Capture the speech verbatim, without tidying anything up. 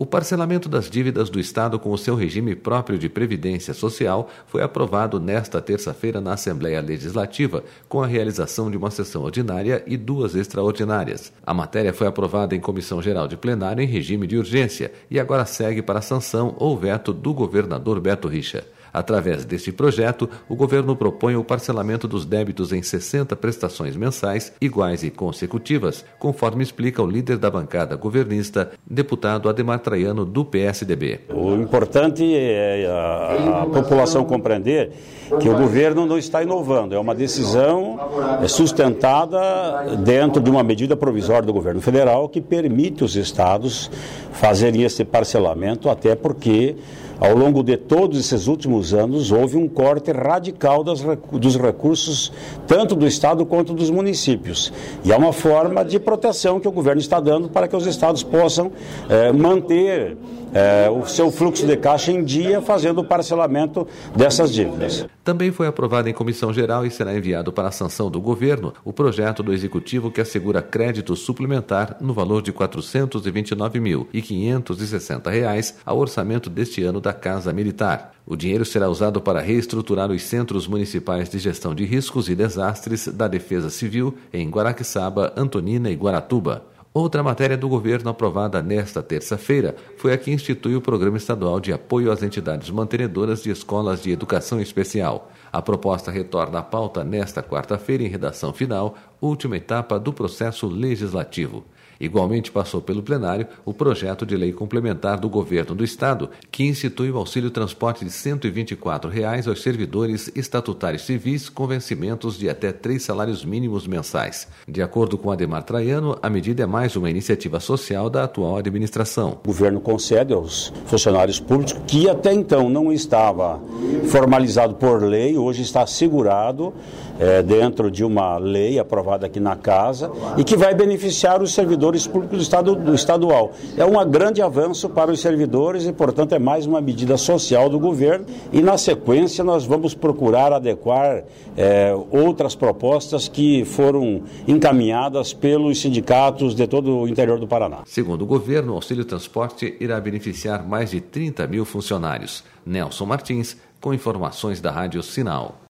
O parcelamento das dívidas do Estado com o seu regime próprio de previdência social foi aprovado nesta terça-feira na Assembleia Legislativa, com a realização de uma sessão ordinária e duas extraordinárias. A matéria foi aprovada em Comissão Geral de Plenário em regime de urgência e agora segue para a sanção ou veto do governador Beto Richa. Através deste projeto, o governo propõe o parcelamento dos débitos em sessenta prestações mensais, iguais e consecutivas, conforme explica o líder da bancada governista, deputado Ademar Traiano, do P S D B. O importante é a, a população compreender que o governo não está inovando, é uma decisão sustentada dentro de uma medida provisória do governo federal que permite os estados fazerem esse parcelamento, até porque ao longo de todos esses últimos anos, houve um corte radical das, dos recursos, tanto do Estado quanto dos municípios. E é uma forma de proteção que o governo está dando para que os estados possam eh, manter eh, o seu fluxo de caixa em dia, fazendo o parcelamento dessas dívidas. Também foi aprovado em comissão geral e será enviado para a sanção do governo o projeto do Executivo que assegura crédito suplementar no valor de quatrocentos e vinte e nove mil e quinhentos e sessenta reais ao orçamento deste ano da Casa Militar. O dinheiro será usado para reestruturar os Centros Municipais de Gestão de Riscos e Desastres da Defesa Civil em Guaraqueçaba, Antonina e Guaratuba. Outra matéria do governo aprovada nesta terça-feira foi a que institui o Programa Estadual de Apoio às Entidades Mantenedoras de Escolas de Educação Especial. A proposta retorna à pauta nesta quarta-feira em redação final, última etapa do processo legislativo. Igualmente passou pelo plenário o projeto de lei complementar do governo do Estado, que institui o auxílio transporte de cento e vinte e quatro reais aos servidores estatutários civis com vencimentos de até três salários mínimos mensais. De acordo com Ademar Traiano, a medida é mais uma iniciativa social da atual administração. O governo concede aos funcionários públicos que até então não estava formalizado por lei, hoje está assegurado é, dentro de uma lei aprovada aqui na Casa e que vai beneficiar os servidores públicos do estado do estadual. É um grande avanço para os servidores e, portanto, é mais uma medida social do governo e, na sequência, nós vamos procurar adequar é, outras propostas que foram encaminhadas pelos sindicatos de todo o interior do Paraná. Segundo o governo, o auxílio transporte irá beneficiar mais de trinta mil funcionários. Nelson Martins, com informações da Rádio Sinal.